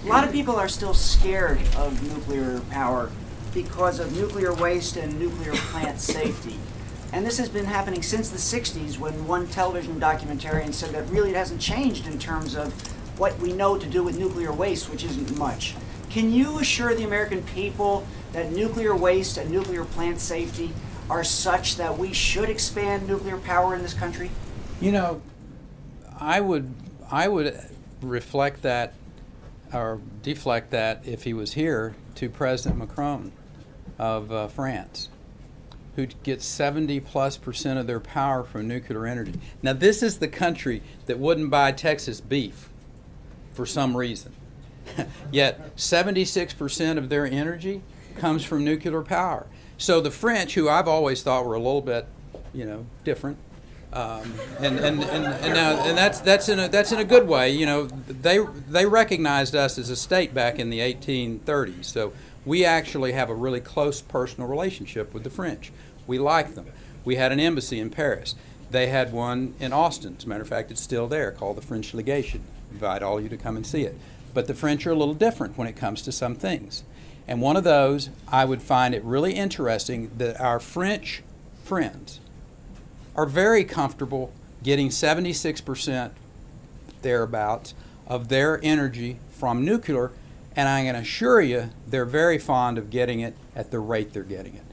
A lot of people are still scared of nuclear power because of nuclear waste and nuclear plant safety. And this has been happening since the 60s, when one television documentarian said that really it hasn't changed in terms of what we know to do with nuclear waste, which isn't much. Can you assure the American people that nuclear waste and nuclear plant safety are such that we should expand nuclear power in this country? You know, I would reflect that or deflect that, if he was here, to President Macron of France, who gets 70+% of their power from nuclear energy. Now, this is the country that wouldn't buy Texas beef for some reason. Yet 76% of their energy comes from nuclear power. So the French, who I've always thought were a little bit, different, and that's in a good way. You know, they recognized us as a state back in the 1830s. So we actually have a really close personal relationship with the French. We like them. We had an embassy in Paris. They had one in Austin. As a matter of fact, it's still there, called the French Legation. Invite all you to come and see it. But the French are a little different when it comes to some things. And one of those, I would find it really interesting that our French friends are very comfortable getting 76% thereabouts of their energy from nuclear, and I can assure you they're very fond of getting it at the rate they're getting it.